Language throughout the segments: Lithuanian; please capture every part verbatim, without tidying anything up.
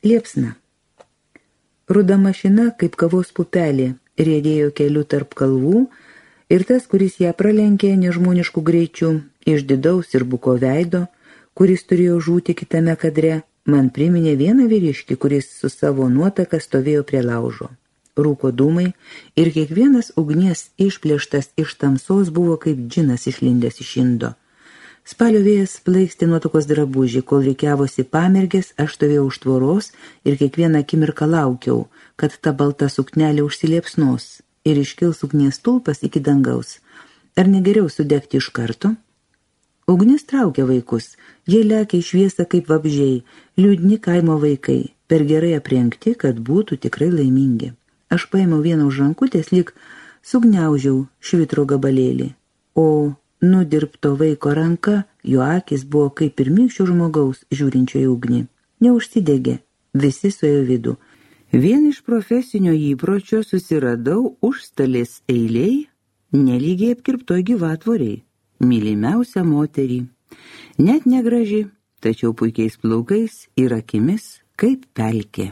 Liepsna. Ruda mašina, kaip kavos pupelė, riedėjo keliu tarp kalvų ir tas, kuris ją pralenkė nežmoniškų greičių, išdidaus ir buko veido, kuris turėjo žūti kitame kadre, man priminė vieną vyriškį, kuris su savo nuotaka stovėjo prie laužo. Rūko dūmai ir kiekvienas ugnies išplėštas iš tamsos buvo kaip džinas išlindęs iš indo. Spalio vėjas plaikstė nuotakos drabužį, kol reikiavosi pamergės, aš stovėjau už tvoros ir kiekvieną akimirką laukiau, kad ta balta suknelė užsiliepsnos ir iškils ugnies stulpas iki dangaus. Ar negeriau sudegti iš karto? Ugnis traukia vaikus, jie lekia į šviesą kaip vabžiai, liūdni kaimo vaikai, per gerai aprengti, kad būtų tikrai laimingi. Aš paėmiau vieną už rankutės, lyg sugniaužiau švitro gabalėlį, o nudirbto vaiko ranka, jo akis buvo kaip pirmykščio žmogaus žiūrinčio į ugnį. Neužsidegė, visi suėjo vidų. Vien iš profesinio įpročio susiradau užstalės eiliai, nelygiai apkirptoj gyvatvoriai, mylimiausią moterį. Net negraži, tačiau puikiais plaukais ir akimis kaip pelkė.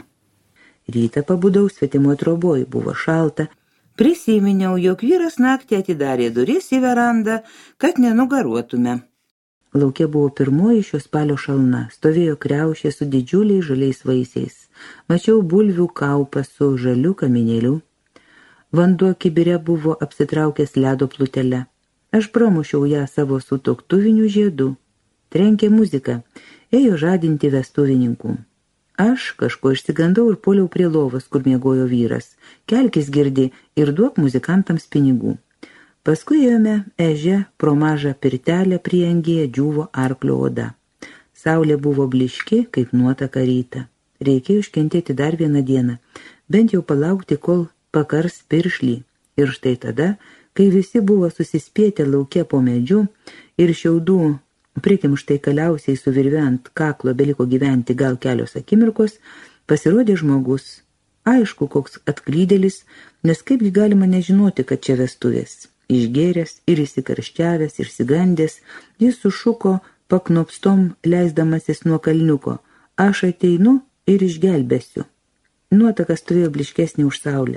Rytą pabudau svetimoje troboj, buvo šalta. Prisiminiau, jog vyras naktį atidarė duris į verandą, kad nenugaruotume. Lauke buvo pirmoji šio spalio šalna, stovėjo kriaušė su didžiuliais žaliais vaisiais. Mačiau bulvių kaupą su žaliu kaminėliu. Vanduo kibire buvo apsitraukęs ledo plutele. Aš pramušiau ją savo sutuoktuviniu žiedu. Trenkė muzika, ėjo žadinti vestuvininkų. Aš kažko išsigandau ir puoliau prie lovos, kur miegojo vyras. Kelkis girdi ir duok muzikantams pinigų. Paskui ėjome eže pro mažą pirtelę prieangyje džiūvo arklio oda. Saulė buvo bliški, kaip nuotaka rytą. Reikėjo iškentėti dar vieną dieną, bent jau palaukti, kol pakars piršlį. Ir štai tada, kai visi buvo susispietę lauke po medžiu ir šiaudų prikimštai kaliausiai su virve ant kaklo beliko gyventi gal kelios akimirkos, pasirodė žmogus. Aišku, koks atklydėlis, nes kaipgi galima nežinoti, kad čia vestuvės. Išgėręs ir įsikarščiavęs, išsigandęs, jis sušuko paknopstom leisdamasis nuo kalniuko. Aš ateinu ir išgelbėsiu. Nuotaka stovėjo bliškesnė už saulę.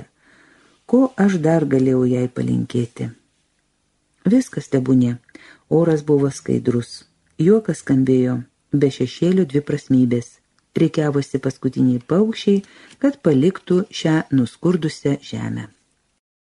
Ko aš dar galėjau jai palinkėti? Viskas tebūnė. Oras buvo skaidrus. Juokas skambėjo be šešėlio dviprasmybės. Reikiavosi paskutiniai paukščiai, kad paliktų šią nuskurdusią žemę.